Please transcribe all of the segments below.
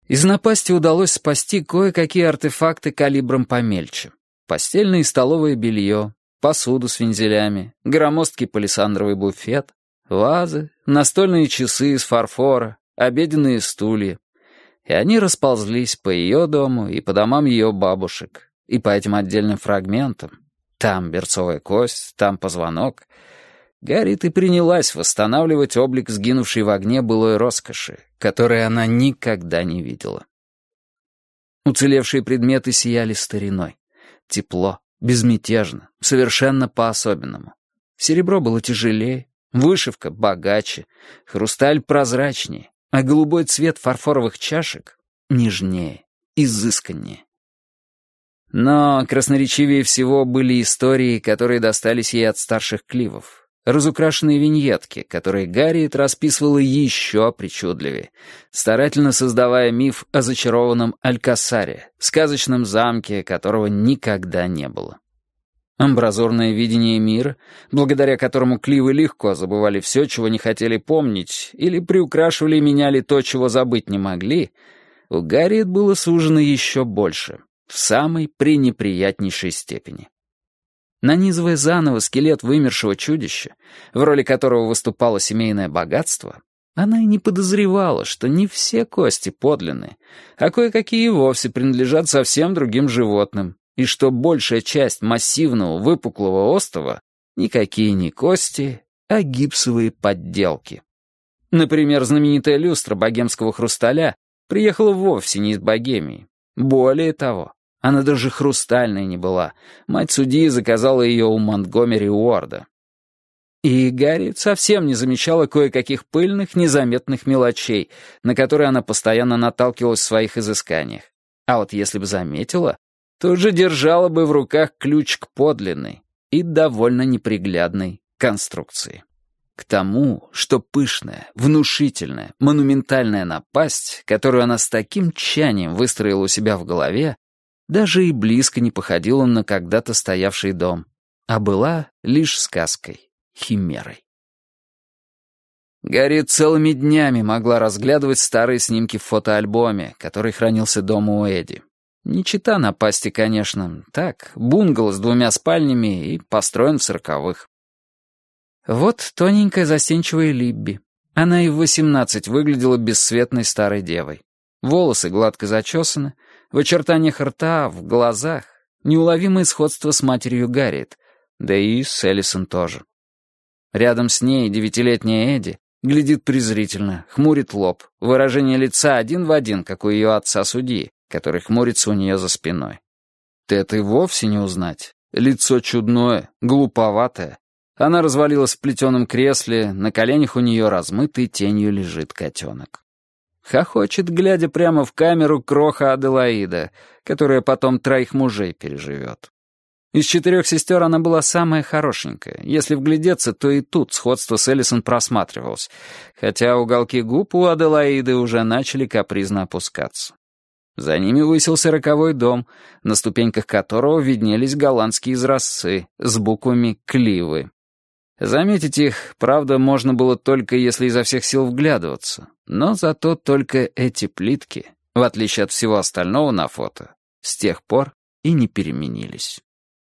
Из напасти удалось спасти кое-какие артефакты калибром помельче. Постельное и столовое белье, посуду с вензелями, громоздкий палисандровый буфет, вазы, настольные часы из фарфора, обеденные стулья. И они расползлись по ее дому и по домам ее бабушек, и по этим отдельным фрагментам. Там берцовая кость, там позвонок. Гарриет и принялась восстанавливать облик сгинувшей в огне былой роскоши, которой она никогда не видела. Уцелевшие предметы сияли стариной. Тепло, безмятежно, совершенно по-особенному. Серебро было тяжелее, вышивка богаче, хрусталь прозрачнее, а голубой цвет фарфоровых чашек нежнее, изысканнее. Но красноречивее всего были истории, которые достались ей от старших Кливов. Разукрашенные виньетки, которые Гарриет расписывала еще причудливее, старательно создавая миф о зачарованном Алькасаре, сказочном замке, которого никогда не было. Амбразурное видение мира, благодаря которому Кливы легко забывали все, чего не хотели помнить, или приукрашивали и меняли то, чего забыть не могли, у Гарриет было сужено еще больше, в самой пренеприятнейшей степени. Нанизывая заново скелет вымершего чудища, в роли которого выступало семейное богатство, она и не подозревала, что не все кости подлинные, а кое-какие и вовсе принадлежат совсем другим животным, и что большая часть массивного выпуклого остова никакие не кости, а гипсовые подделки. Например, знаменитая люстра богемского хрусталя приехала вовсе не из Богемии. Более того, она даже хрустальной не была. Мать судьи заказала ее у Монтгомери Уорда. И Гарриет совсем не замечала кое-каких пыльных, незаметных мелочей, на которые она постоянно наталкивалась в своих изысканиях. А вот если бы заметила, тут же держала бы в руках ключ к подлинной и довольно неприглядной конструкции. К тому, что пышная, внушительная, монументальная напасть, которую она с таким тщанием выстроила у себя в голове, даже и близко не походила на когда-то стоявший дом, а была лишь сказкой, химерой. Гарриет целыми днями могла разглядывать старые снимки в фотоальбоме, который хранился дома у Эдди. Не чета напасти, конечно, так, бунгало с 2 спальнями и построен в 40-х. Вот тоненькая застенчивая Либби. Она и в 18 выглядела бесцветной старой девой. Волосы гладко зачесаны, в очертаниях рта, в глазах неуловимое сходство с матерью Гарриет, да и с Эллисон тоже. Рядом с ней 9-летняя Эдди глядит презрительно, хмурит лоб, выражение лица один в один, как у ее отца-судьи, который хмурится у нее за спиной. Это и вовсе не узнать. Лицо чудное, глуповатое. Она развалилась в плетеном кресле, на коленях у нее размытой тенью лежит котенок. Хохочет, глядя прямо в камеру, кроха Аделаида, которая потом 3 мужей переживет. Из 4 сестер она была самая хорошенькая. Если вглядеться, то и тут сходство с Эллисон просматривалось, хотя уголки губ у Аделаиды уже начали капризно опускаться. За ними высился 40-й дом, на ступеньках которого виднелись голландские изразцы с буквами «Кливы». Заметить их, правда, можно было только если изо всех сил вглядываться, но зато только эти плитки, в отличие от всего остального на фото, с тех пор и не переменились.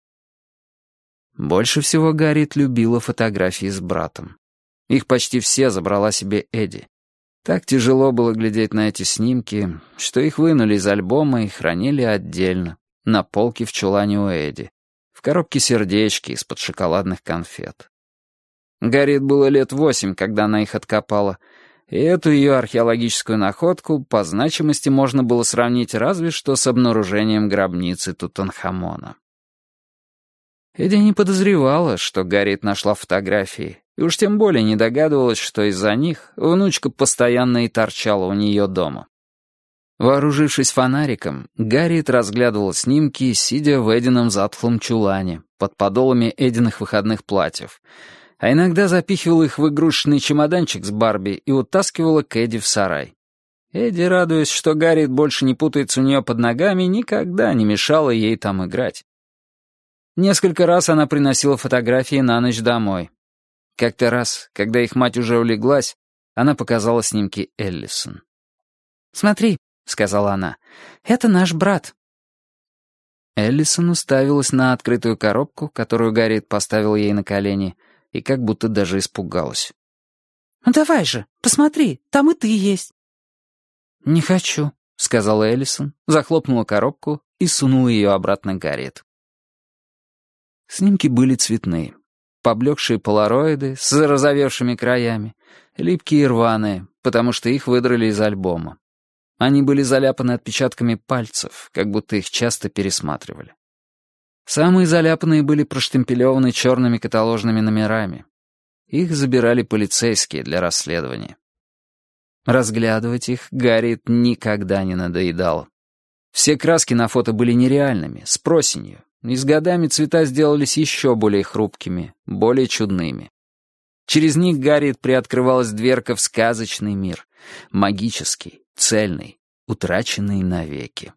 Больше всего Гарриет любила фотографии с братом. Их почти все забрала себе Эдди. Так тяжело было глядеть на эти снимки, что их вынули из альбома и хранили отдельно, на полке в чулане у Эдди, в коробке сердечки из-под шоколадных конфет. Гарриет было лет 8, когда она их откопала, и эту ее археологическую находку по значимости можно было сравнить разве что с обнаружением гробницы Тутанхамона. Эдди не подозревала, что Гарриет нашла фотографии, и уж тем более не догадывалась, что из-за них внучка постоянно и торчала у нее дома. Вооружившись фонариком, Гарриет разглядывала снимки, сидя в Эдином затхлом чулане, под подолами Эдиных выходных платьев, а иногда запихивала их в игрушечный чемоданчик с Барби и утаскивала к Эдди в сарай. Эдди, радуясь, что Гарриет больше не путается у нее под ногами, никогда не мешала ей там играть. Несколько раз она приносила фотографии на ночь домой. Как-то раз, когда их мать уже улеглась, она показала снимки Эллисон. «Смотри, сказала она. «Это наш брат». Эллисон уставилась на открытую коробку, которую Гарриет поставил ей на колени, и как будто даже испугалась. «Ну давай же, посмотри, там и ты есть». «Не хочу», — сказала Эллисон, захлопнула коробку и сунула ее обратно Гарриет. Снимки были цветные. Поблекшие полароиды с зарозовевшими краями, липкие и рваные, потому что их выдрали из альбома. Они были заляпаны отпечатками пальцев, как будто их часто пересматривали. Самые заляпанные были проштемпелеваны черными каталожными номерами. Их забирали полицейские для расследования. Разглядывать их Гарриет никогда не надоедало. Все краски на фото были нереальными, с просенью, и с годами цвета сделались еще более хрупкими, более чудными. Через них Гарриет приоткрывалась дверка в сказочный мир, магический, цельный, утраченный навеки.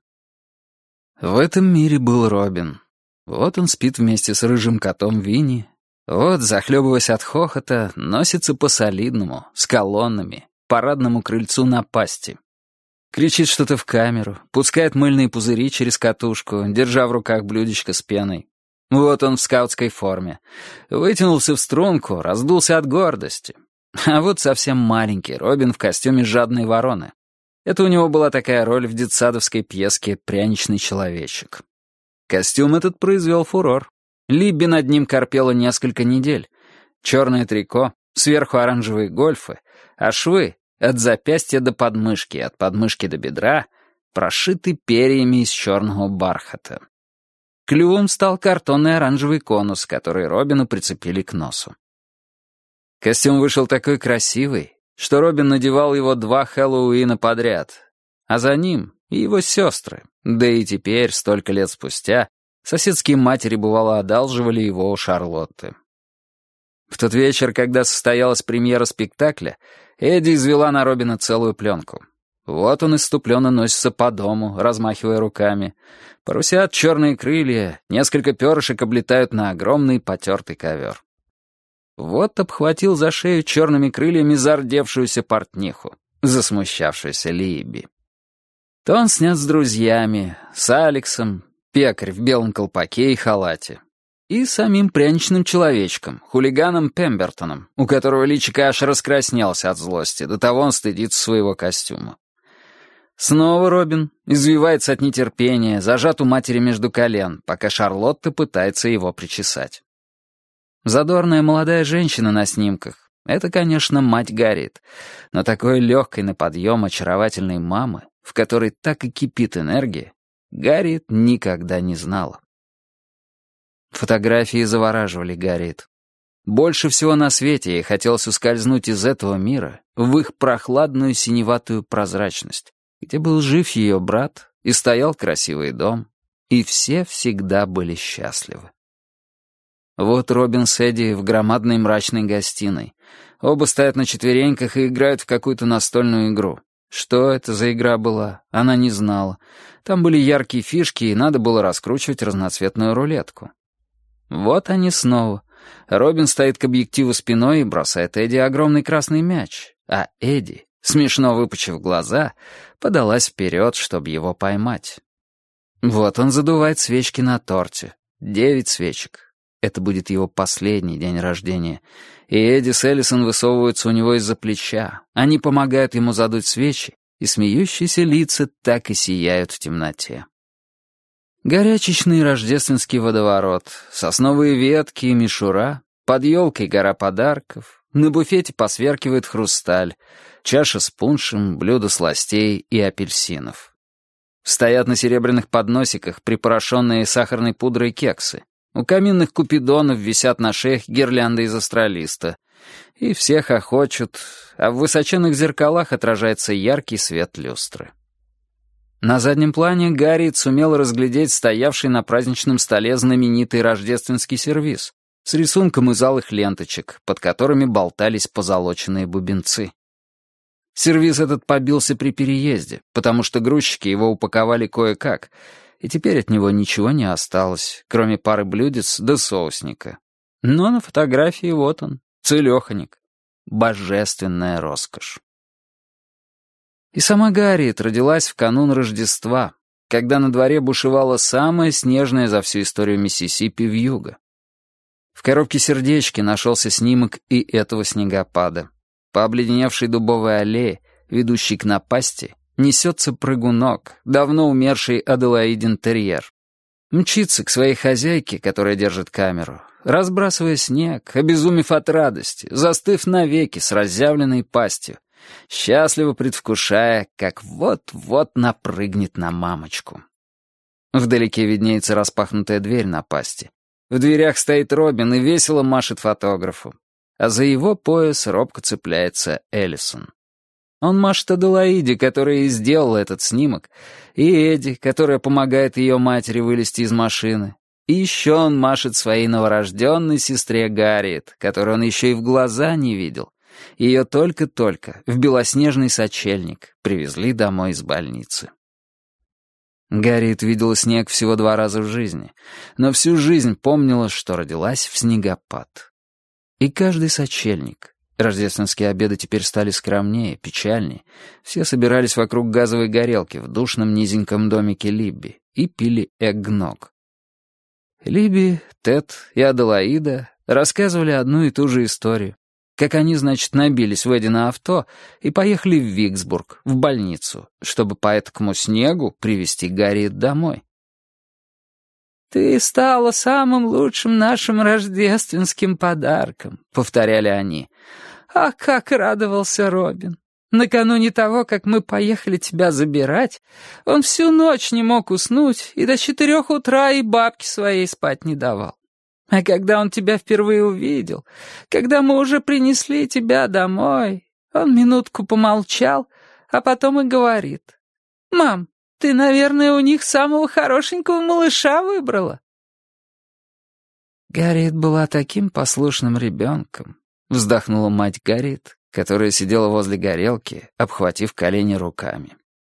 В этом мире был Робин. Вот он спит вместе с рыжим котом Винни. Вот, захлебываясь от хохота, носится по солидному, с колоннами, парадному крыльцу на пасти. Кричит что-то в камеру, пускает мыльные пузыри через катушку, держа в руках блюдечко с пеной. Вот он в скаутской форме. Вытянулся в струнку, раздулся от гордости. А вот совсем маленький Робин в костюме жадной вороны. Это у него была такая роль в детсадовской пьеске «Пряничный человечек». Костюм этот произвел фурор. Либби над ним корпела несколько недель. Черное трико, сверху оранжевые гольфы, а швы от запястья до подмышки, от подмышки до бедра прошиты перьями из черного бархата. Клювом стал картонный оранжевый конус, который Робину прицепили к носу. Костюм вышел такой красивый, что Робин надевал его 2 Хэллоуина подряд, а за ним и его сестры, да и теперь, столько лет спустя, соседские матери, бывало, одалживали его у Шарлотты. В тот вечер, когда состоялась премьера спектакля, Эдди извела на Робина целую пленку. Вот он исступленно носится по дому, размахивая руками. Парусят черные крылья, несколько перышек облетают на огромный потертый ковер. Вот обхватил за шею черными крыльями зардевшуюся портниху, засмущавшуюся Либби. То он снят с друзьями, с Алексом, пекарь в белом колпаке и халате, и самим пряничным человечком, хулиганом Пембертоном, у которого личико аж раскраснелся от злости, до того он стыдится своего костюма. Снова Робин извивается от нетерпения, зажат у матери между колен, пока Шарлотта пытается его причесать. Задорная молодая женщина на снимках — это, конечно, мать Гарриет, но такой легкой на подъем очаровательной мамы, в которой так и кипит энергия, Гарриет никогда не знала. Фотографии завораживали Гарриет. Больше всего на свете ей хотелось ускользнуть из этого мира в их прохладную синеватую прозрачность, где был жив ее брат, и стоял красивый дом, и все всегда были счастливы. Вот Робин с Эдди в громадной мрачной гостиной. Оба стоят на четвереньках и играют в какую-то настольную игру. Что это за игра была, она не знала. Там были яркие фишки, и надо было раскручивать разноцветную рулетку. Вот они снова. Робин стоит к объективу спиной и бросает Эдди огромный красный мяч, а Эдди, смешно выпучив глаза, подалась вперед, чтобы его поймать. Вот он задувает свечки на торте. 9 свечек. Это будет его последний день рождения. И Эдди с Эллисон высовываются у него из-за плеча. Они помогают ему задуть свечи, и смеющиеся лица так и сияют в темноте. Горячечный рождественский водоворот, сосновые ветки и мишура, под елкой гора подарков, на буфете посверкивает хрусталь, чаша с пуншем, блюдо сластей и апельсинов. Стоят на серебряных подносиках припорошенные сахарной пудрой кексы. У каминных купидонов висят на шеях гирлянды из астролиста. И все хохочут, а в высоченных зеркалах отражается яркий свет люстры. На заднем плане Гарриет сумела разглядеть стоявший на праздничном столе знаменитый рождественский сервиз с рисунком из алых ленточек, под которыми болтались позолоченные бубенцы. Сервиз этот побился при переезде, потому что грузчики его упаковали кое-как, и теперь от него ничего не осталось, кроме пары блюдец да соусника. Но на фотографии вот он, целеханик. Божественная роскошь. И сама Гарриет родилась в канун Рождества, когда на дворе бушевала самая снежная за всю историю Миссисипи вьюга. В коробке сердечки нашелся снимок и этого снегопада. По обледеневшей дубовой аллее, ведущей к напасти, несется прыгунок, давно умерший Аделаидин терьер. Мчится к своей хозяйке, которая держит камеру, разбрасывая снег, обезумев от радости, застыв навеки с разъявленной пастью, счастливо предвкушая, как вот-вот напрыгнет на мамочку. Вдалеке виднеется распахнутая дверь на пасти. В дверях стоит Робин и весело машет фотографу. А за его пояс робко цепляется Эллисон. Он машет Аделаиде, которая и сделала этот снимок, и Эдди, которая помогает ее матери вылезти из машины. И еще он машет своей новорожденной сестре Гарриет, которую он еще и в глаза не видел. Ее только-только в белоснежный сочельник привезли домой из больницы. Гарриет видела снег всего 2 раза в жизни, но всю жизнь помнила, что родилась в снегопад. И каждый сочельник, рождественские обеды теперь стали скромнее, печальнее, все собирались вокруг газовой горелки в душном низеньком домике Либби и пили эггног. Либби, Тед и Аделаида рассказывали одну и ту же историю. Как они, значит, набились в Эдди на авто и поехали в Виксбург, в больницу, чтобы по этакому снегу привезти Гарриет домой. «Ты стала самым лучшим нашим рождественским подарком», — повторяли они. «А как радовался Робин! Накануне того, как мы поехали тебя забирать, он всю ночь не мог уснуть и до 4 утра и бабке своей спать не давал. А когда он тебя впервые увидел, когда мы уже принесли тебя домой, он минутку помолчал, а потом и говорит: «Мам, ты, наверное, у них самого хорошенького малыша выбрала». Гарриет была таким послушным ребенком, вздохнула мать Гарриет, которая сидела возле горелки, обхватив колени руками.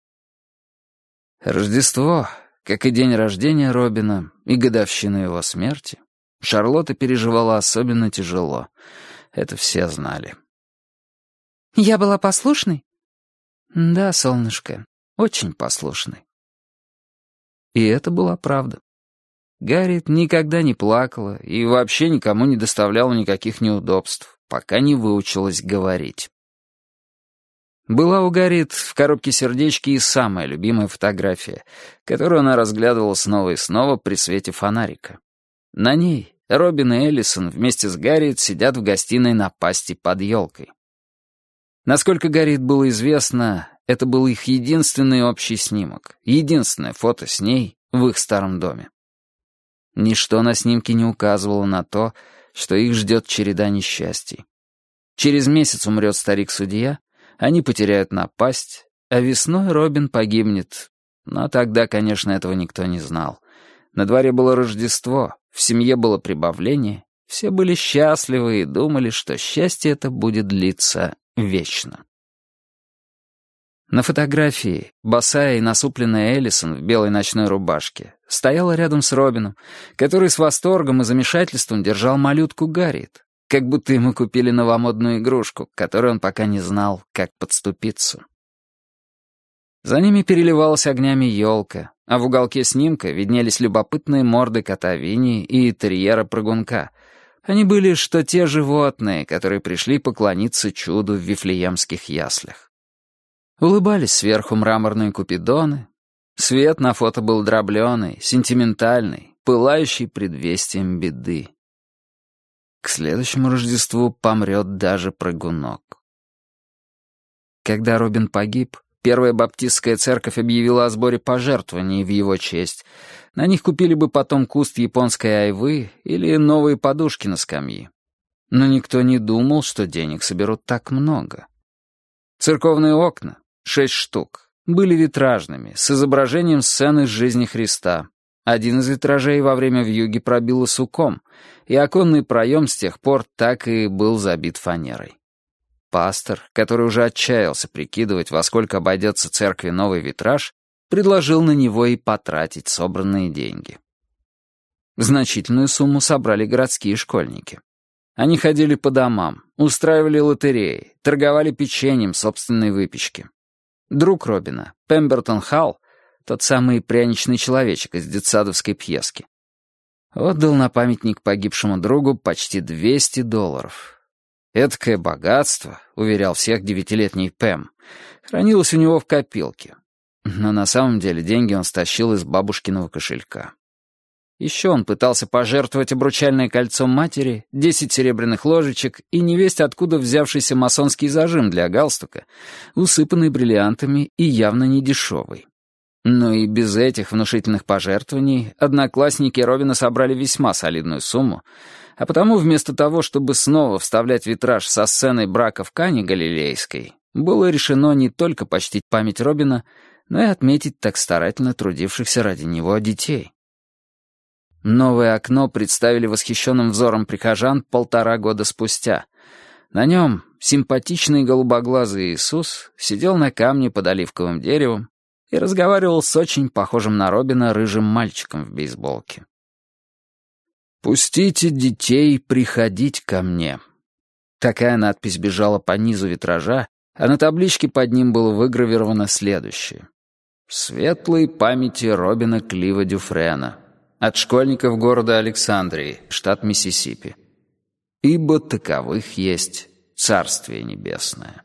Рождество, как и день рождения Робина, и годовщину его смерти, Шарлотта переживала особенно тяжело. Это все знали. «Я была послушной?» «Да, солнышко, очень послушной». И это была правда. Гарриет никогда не плакала и вообще никому не доставляла никаких неудобств, пока не выучилась говорить. Была у Гарриет в коробке сердечки и самая любимая фотография, которую она разглядывала снова и снова при свете фонарика. На ней Робин и Эллисон вместе с Гарриет сидят в гостиной на пасти под елкой. Насколько Гарриет было известно, это был их единственный общий снимок, единственное фото с ней в их старом доме. Ничто на снимке не указывало на то, что их ждет череда несчастий. Через месяц умрет старик-судья, они потеряют напасть, а весной Робин погибнет. Но тогда, конечно, этого никто не знал. На дворе было Рождество, в семье было прибавление, все были счастливы и думали, что счастье это будет длиться вечно. На фотографии босая и насупленная Эллисон в белой ночной рубашке стояла рядом с Робином, который с восторгом и замешательством держал малютку Гарриет, как будто ему купили новомодную игрушку, к которой он пока не знал, как подступиться. За ними переливалась огнями елка, а в уголке снимка виднелись любопытные морды кота Винни и терьера-прыгунка. Они были что те животные, которые пришли поклониться чуду в вифлеемских яслях. Улыбались сверху мраморные купидоны. Свет на фото был дробленый, сентиментальный, пылающий предвестием беды. К следующему Рождеству помрет даже прыгунок. Когда Робин погиб, Первая баптистская церковь объявила о сборе пожертвований в его честь. На них купили бы потом куст японской айвы или новые подушки на скамьи. Но никто не думал, что денег соберут так много. Церковные окна, 6 штук, были витражными, с изображением сцены из жизни Христа. Один из витражей во время вьюги пробило суком, и оконный проем с тех пор так и был забит фанерой. Пастор, который уже отчаялся прикидывать, во сколько обойдется церкви новый витраж, предложил на него и потратить собранные деньги. Значительную сумму собрали городские школьники. Они ходили по домам, устраивали лотереи, торговали печеньем собственной выпечки. друг Робина, Пембертон Халл, тот самый пряничный человечек из детсадовской пьески, отдал на памятник погибшему другу почти $200. Эдакое богатство, уверял всех 9-летний Пэм, хранилось у него в копилке. Но на самом деле деньги он стащил из бабушкиного кошелька. Еще он пытался пожертвовать обручальное кольцо матери, 10 серебряных ложечек и невесть откуда взявшийся масонский зажим для галстука, усыпанный бриллиантами и явно недешевый. Но и без этих внушительных пожертвований одноклассники Робина собрали весьма солидную сумму, а потому вместо того, чтобы снова вставлять витраж со сценой брака в Кане Галилейской, было решено не только почтить память Робина, но и отметить так старательно трудившихся ради него детей. Новое окно представили восхищенным взором прихожан 1,5 года спустя. На нем симпатичный голубоглазый Иисус сидел на камне под оливковым деревом и разговаривал с очень похожим на Робина рыжим мальчиком в бейсболке. «Пустите детей приходить ко мне». Такая надпись бежала по низу витража, а на табличке под ним было выгравировано следующее. «Светлой памяти Робина Клива Дюфрена. От школьников города Александрии, штат Миссисипи. Ибо таковых есть Царствие Небесное».